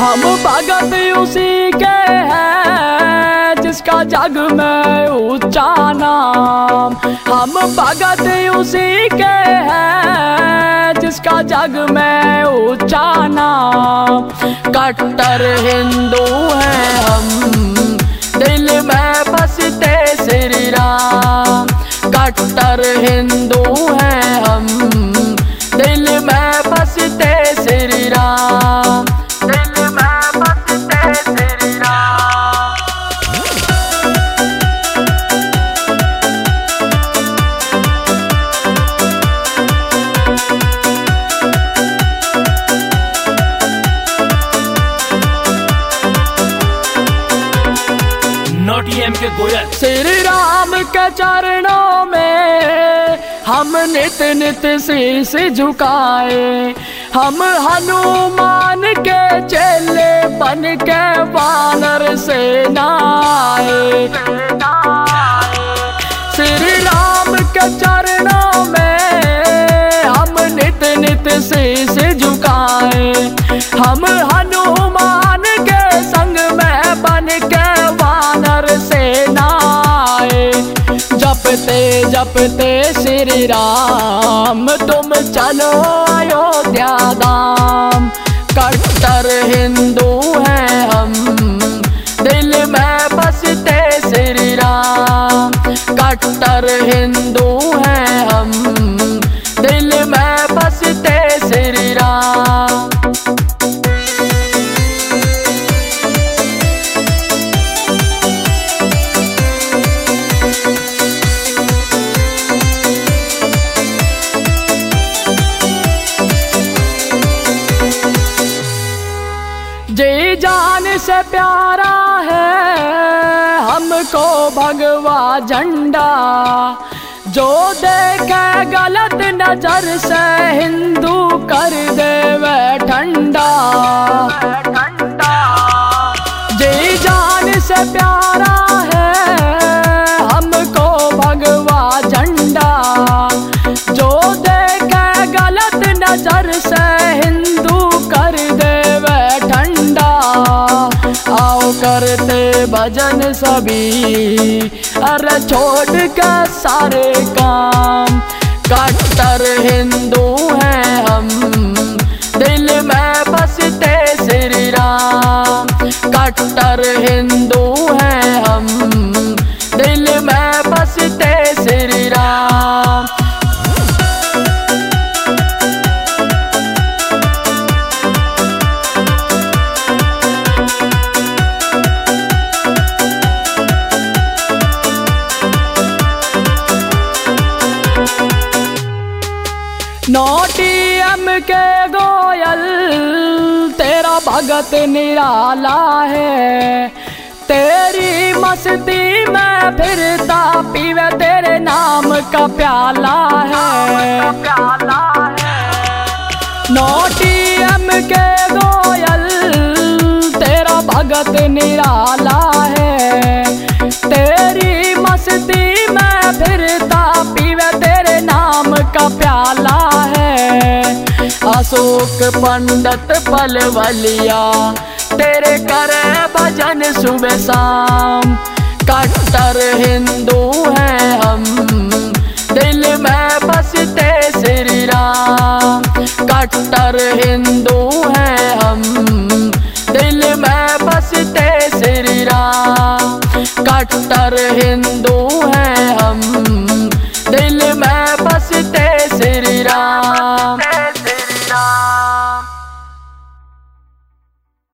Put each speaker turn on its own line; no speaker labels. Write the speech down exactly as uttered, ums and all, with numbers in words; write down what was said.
हम भगत उसी के हैं जिसका जग में ऊंचा नाम। हम भगत उसी के हैं जिसका जग में ऊंचा नाम। कट्टर हिंदू हैं हम, दिल में बसते श्री राम। कट्टर हिंदू हैं हम, दिल में बसते श्री राम। दिल में बसते श्री राम।
नोटी एम के गोयल।
श्री राम के चरणों में हम नित नित शीश झुकाए। हम हनुमान के चेले बन के वानर सेना आए। श्री राम के चरणों में हम नित नित शीश झुकाए। हम हनुमान के संग में बन के वानर सेना आए। जपते जपते श्री राम तुम चलो अयोध्या धाम। कट्टर हिंदू हैं हम, दिल में बसते श्री राम। कट्टर हिंदू हैं हम, दिल में बसते श्री राम। जी जान से प्यारा है हमको भगवा झंडा। जो देखे गलत नजर से हिंदू कर देवे ठंडा। जी जान से प्यारा है हमको भगवा झंडा। जो देखे गलत नजर से हिंदू कर देवे ठंडा। आओ करते भजन सभी, अरे छोड़ के सारे काम। कट्टर हिंदू हैं हम, दिल में बसते श्री राम। कट्टर हिंदू हैं हम, दिल में बसते श्री राम। नोटी एम के गोयल तेरा भगत निराला है। तेरी मस्ती में फिरता पीवे तेरे नाम का प्याला है। नोटी एम के गोयल तेरा भगत निराला है। तेरी मस्ती में फिरता पीवे तेरे नाम का प्याला है। अशोक पंडित पलवलिया तेरे करे भजन सुबह शाम। कट्टर हिंदू हैं हम, दिल में बसते श्री राम। कट्टर हिंदू हैं हम, दिल में बसते श्री राम। कट्टर हिंदू